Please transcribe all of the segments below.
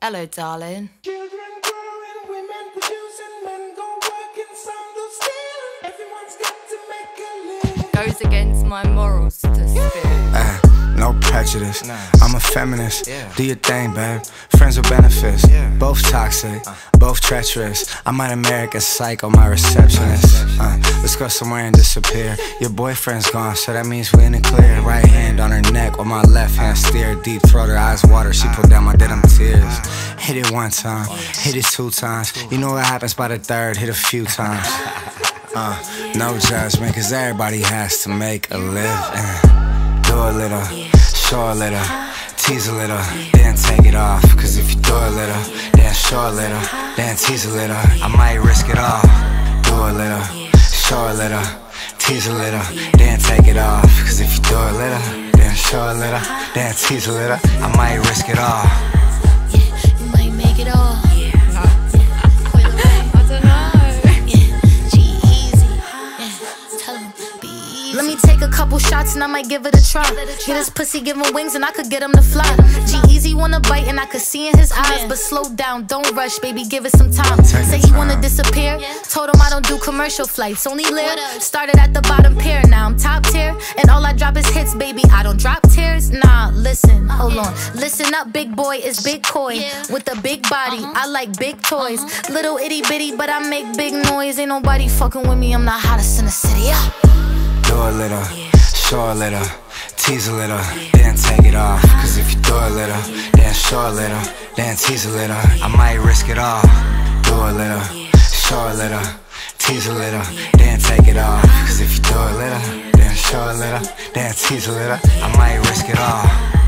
Hello, darling. Children growing, women producing, men go working, some do stealing. Everyone's got to make a living. Goes against my morals to spit. No prejudice, I'm a feminist. Do your thing, babe. Friends with benefits. Both toxic, both treacherous. I might American Psycho, my receptionist. Let's go somewhere and disappear. Your boyfriend's gone, so that means we in the clear. Right hand on her neck while my left hand steer. Deep throat, her eyes water. She pulled down my denim tears. Hit it one time, hit it two times. You know what happens by the third, hit a few times. No judgment, cause everybody has to make a living. Do a little, show a little, tease a little, then take it off. Cause if you do a little, then show a little, then tease a little, I might risk it all. Do a little, show a little, tease a little, then take it off. Cause if you do a little, then show a little, then tease a little, I might risk it all. Yeah, you might make it all. Let me take a couple shots and I might give it a try. Get this pussy, give him wings and I could get him to fly. G-Eazy wanna bite and I could see in his eyes. But slow down, don't rush, baby, give it some time. Say he wanna disappear, told him I don't do commercial flights, only live. Started at the bottom pair, now I'm top tier. And all I drop is hits, baby, I don't drop tears. Nah, listen, hold on. Listen up, big boy, it's big coy. With a big body, I like big toys. Little itty bitty, but I make big noise. Ain't nobody fucking with me, I'm the hottest in the city, yeah. Do a little, show a little, tease a little, then take it off. Cause if you do a little, then show a little, then tease a little, I might risk it all. Do a little, show a little, tease a little, then take it off. Cause if you do a little, then show a little, then tease a little, I might risk it all.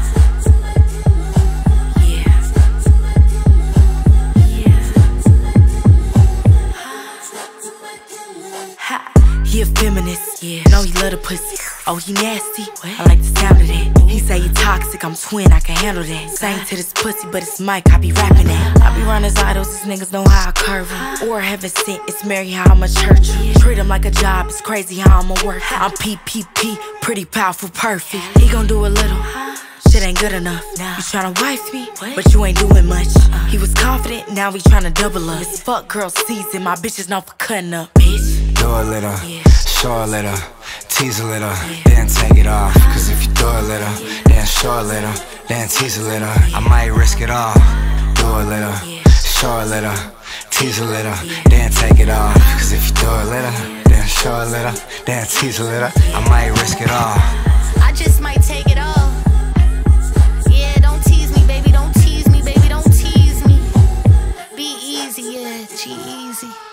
He a feminist, know he love the pussy. Oh, he nasty, I like the sound of that. He say he toxic, I'm twin, I can handle that. Sing to this pussy, but it's Mike, I be rapping that. I be running idols, these niggas know how I curve him. Or heaven sent, it's Mary how I'ma church him. Treat him like a job, it's crazy how I'ma work. I'm PPP, pretty powerful, perfect. He gon' do a little, shit ain't good enough. You tryna wife me, but you ain't doing much. He was confident, now he tryna double up. It's fuck girl season, my bitch is known for cutting up, bitch. Do a little, show a little, tease a little, then take it off. Cause if you do a little, then show a little, then tease a little, I might risk it all. Do a little, show a little, tease a little, then take it off. Cause if you do a little, then show a little, then tease a little, I might risk it all. I just might take it all. Yeah, don't tease me, baby, don't tease me, baby, don't tease me. Be easy, yeah, G-Eazy.